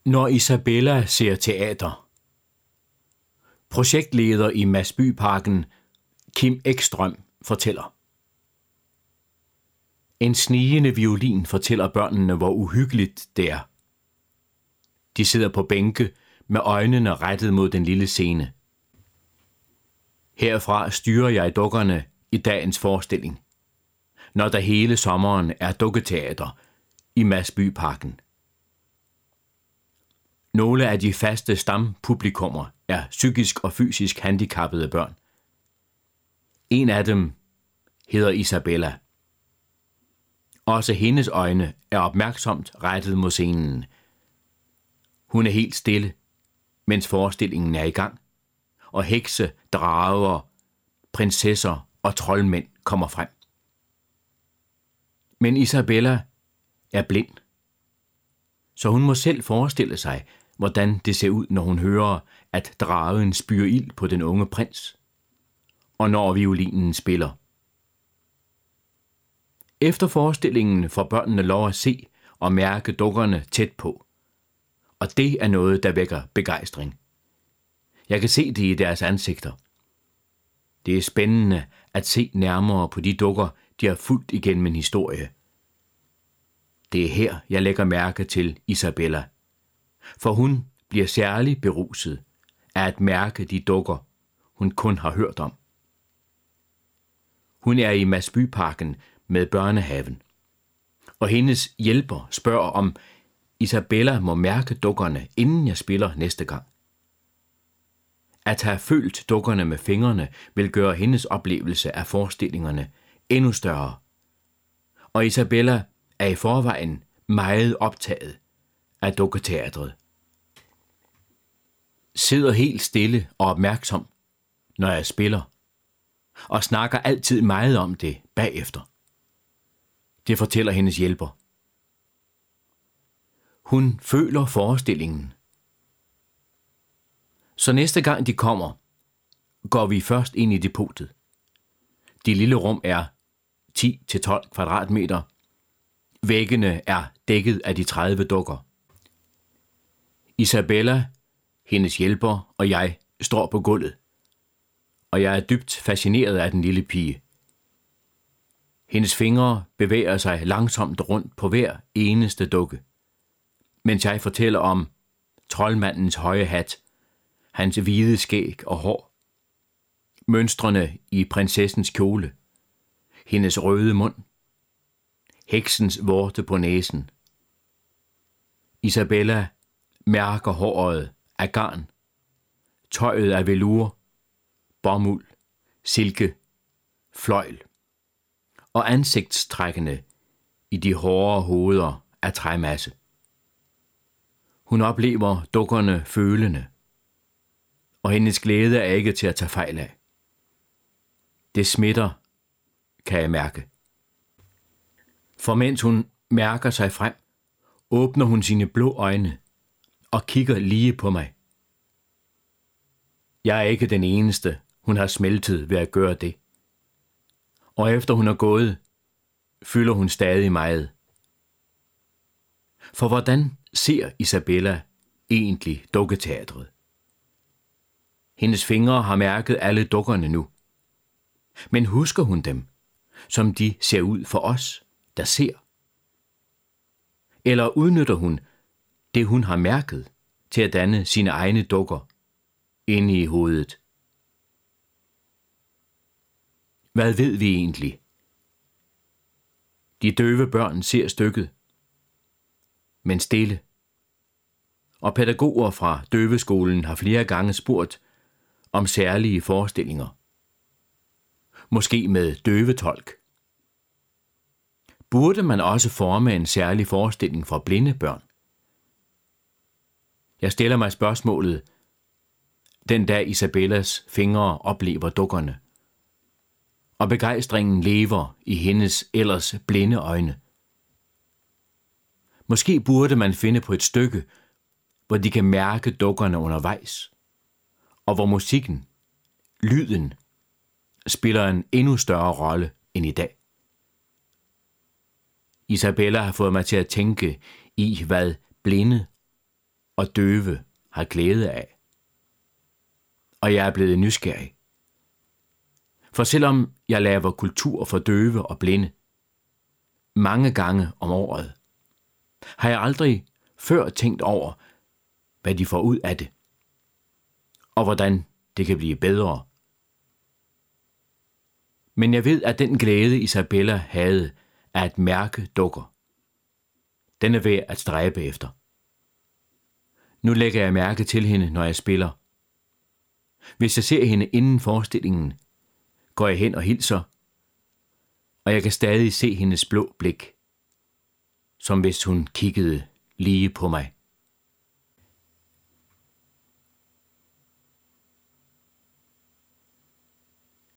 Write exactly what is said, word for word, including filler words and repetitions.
Når Isabella ser teater. Projektleder i Masbyparken, Kim Ekstrøm, fortæller. En snigende violin fortæller børnene, hvor uhyggeligt det er. De sidder på bænke med øjnene rettet mod den lille scene. Herfra styrer jeg dukkerne i dagens forestilling, når der hele sommeren er dukketeater i Masbyparken. Nogle af de faste stampublikummer er psykisk og fysisk handicappede børn. En af dem hedder Isabella. Også hendes øjne er opmærksomt rettet mod scenen. Hun er helt stille, mens forestillingen er i gang, og hekse, drager, prinsesser og troldmænd kommer frem. Men Isabella er blind, så hun må selv forestille sig, hvordan det ser ud, når hun hører, at dragen spyr ild på den unge prins, og når violinen spiller. Efter forestillingen får børnene lov at se og mærke dukkerne tæt på, og det er noget, der vækker begejstring. Jeg kan se det i deres ansigter. Det er spændende at se nærmere på de dukker, de har fulgt igennem en historie. Det er her, jeg lægger mærke til Isabella, for hun bliver særlig beruset af at mærke de dukker, hun kun har hørt om. Hun er i Masbyparken med børnehaven, og hendes hjælper spørger, om Isabella må mærke dukkerne, inden jeg spiller næste gang. At have følt dukkerne med fingrene vil gøre hendes oplevelse af forestillingerne endnu større, og Isabella er i forvejen meget optaget af dukketeatret. Sidder helt stille og opmærksom, når jeg spiller, og snakker altid meget om det bagefter. Det fortæller hendes hjælper. Hun føler forestillingen. Så næste gang de kommer, går vi først ind i depotet. Det lille rum er ti til tolv kvadratmeter. Væggene er dækket af de tredive dukker. Isabella, hendes hjælper og jeg står på gulvet, og jeg er dybt fascineret af den lille pige. Hendes fingre bevæger sig langsomt rundt på hver eneste dukke, mens jeg fortæller om troldmandens høje hat, hans hvide skæg og hår, mønstrene i prinsessens kjole, hendes røde mund, heksens vorte på næsen. Isabella mærker håret af garn, tøjet af velur, bomuld, silke, fløjl og ansigtstrækkene i de hårde hoveder af træmasse. Hun oplever dukkerne følende, og hendes glæde er ikke til at tage fejl af. Det smitter, kan jeg mærke. For mens hun mærker sig frem, åbner hun sine blå øjne og kigger lige på mig. Jeg er ikke den eneste, hun har smeltet ved at gøre det. Og efter hun er gået, fylder hun stadig meget. For hvordan ser Isabella egentlig dukketeatret? Hendes fingre har mærket alle dukkerne nu. Men husker hun dem, som de ser ud for os, der ser? Eller udnytter hun det, hun har mærket, til at danne sine egne dukker inde i hovedet? Hvad ved vi egentlig? De døve børn ser stykket, men stille. Og pædagoger fra døveskolen har flere gange spurgt om særlige forestillinger. Måske med døvetolk. Burde man også forme en særlig forestilling for blinde børn? Jeg stiller mig spørgsmålet, den dag Isabellas fingre oplever dukkerne, og begejstringen lever i hendes ellers blinde øjne. Måske burde man finde på et stykke, hvor de kan mærke dukkerne undervejs, og hvor musikken, lyden, spiller en endnu større rolle end i dag. Isabella har fået mig til at tænke i, hvad blinde og døve har glæde af. Og jeg er blevet nysgerrig. For selvom jeg laver kultur for døve og blinde mange gange om året, har jeg aldrig før tænkt over, hvad de får ud af det, og hvordan det kan blive bedre. Men jeg ved, at den glæde, Isabella havde af at mærke dukker, den er værd at stræbe efter. Nu lægger jeg mærke til hende, når jeg spiller. Hvis jeg ser hende inden forestillingen, går jeg hen og hilser, og jeg kan stadig se hendes blå blik, som hvis hun kiggede lige på mig.